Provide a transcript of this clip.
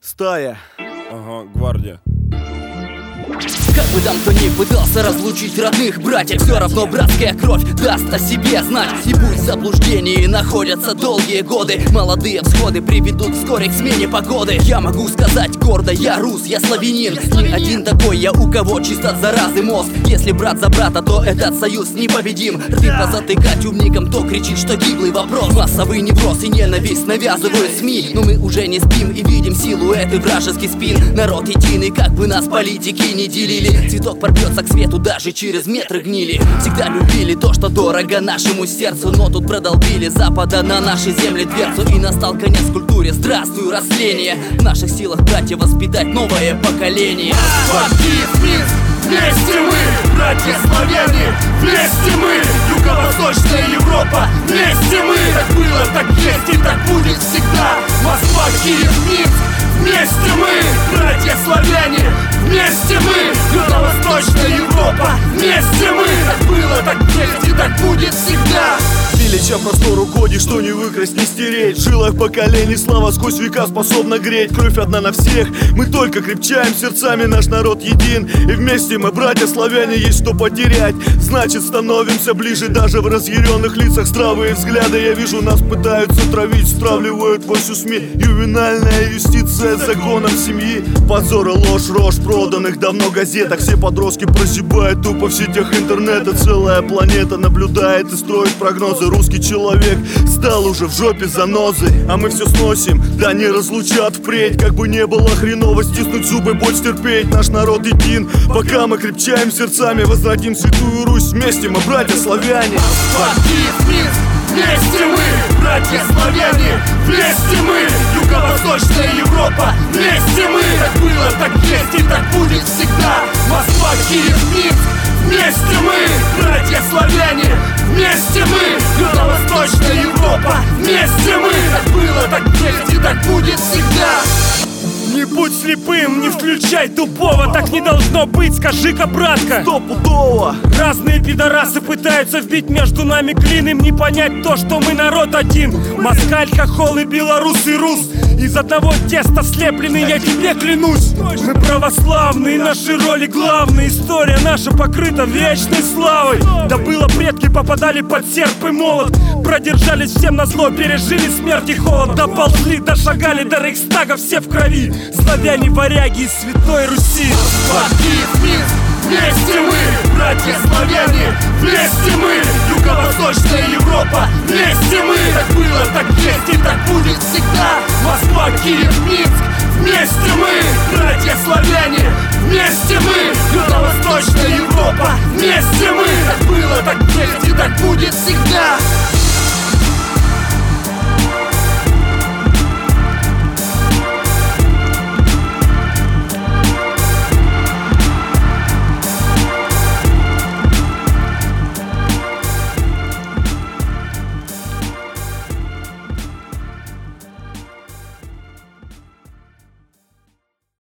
Стая. Ага, гвардия. Как бы там кто ни пытался разлучить родных братьев, все равно братская кровь даст о себе знать. И пусть в заблуждении находятся долгие годы, молодые всходы приведут вскоре к смене погоды. Я могу сказать гордо: я рус, я славянин. Не один такой я, у кого чист от заразы мозг. Если брат за брата, то этот союз непобедим. Рты позатыкать умникам, кто кричит, что гиблый вопрос. Массовый невроз и ненависть навязывают СМИ. Но мы уже не спим и видим силуэты вражеский спин. Народ единый, как бы нас политики не делили. Цветок порвется к свету даже через метры гнили. Всегда любили то, что дорого нашему сердцу, но тут продолбили запада на нашей земле дверцу. И настал конец культуре, здравствуй, растление. В наших силах, братья, воспитать новое поколение. Киев, Минск, вместе мы, братья славяне, вместе мы, Юго-Восточная Европа, вместе мы. Так было, так есть и так будет всегда. Москва, Киев, Минск, вместе мы, братья славяне, вместе мы, Юго-Восточная Европа, вместе мы. Так было, так есть и так будет всегда. Велича простору годи, что не выкрасть, не стереть. В жилах поколений слава сквозь века способна греть. Кровь одна на всех, мы только крепчаем сердцами, наш народ един. И вместе мы, братья славяне, есть что потерять. Значит, становимся ближе даже в разъяренных лицах. Здравые взгляды, я вижу, нас пытаются травить. Стравливают вовсю СМИ, ювенальная юстиция законом семьи. Позор и ложь, рожь проданных давно газетах. Все подростки прозябают тупо в сетях интернета. Целая планета наблюдает и строит прогнозы. Русский человек стал уже в жопе занозы, а мы все сносим, да не разлучат впредь. Как бы не было хреново, стиснуть зубы, боль стерпеть. Наш народ един, пока мы крепчаем сердцами. Возвратим Святую Русь, вместе мы, братья славяне. Киев, Минск, вместе мы, братья славяне, вместе мы, Юго-Восточная Европа, вместе мы. Так было, так есть и так будет всегда. Москва, Киев, Минск, вместе мы, братья славяне, вместе мы, Юго-Восточная Европа, вместе мы. Так было, так есть и так будет всегда. Не будь слепым, не включай тупого. Так не должно быть, скажи-ка, братка. Стопудово. Разные пидорасы пытаются вбить между нами клин. Им не понять то, что мы народ один. Москаль, хохол и белорус и рус. Из одного теста слеплены, я тебе клянусь. Мы православные, наши роли главные. История наша покрыта вечной славой. Да было, предки попадали под серп и молот. Продержались всем назло, пережили смерть и холод. Доползли, дошагали до Рейхстага, все в крови. Славяне, варяги из Святой Руси. Киев, Минск, вместе мы, братья славяне, вместе мы, Юго-Восточная Европа, вместе мы. Так было, так есть и так будет всегда. Москва, Киев, Минск, вместе мы, братья славяне, вместе мы, Юго-Восточная Европа, вместе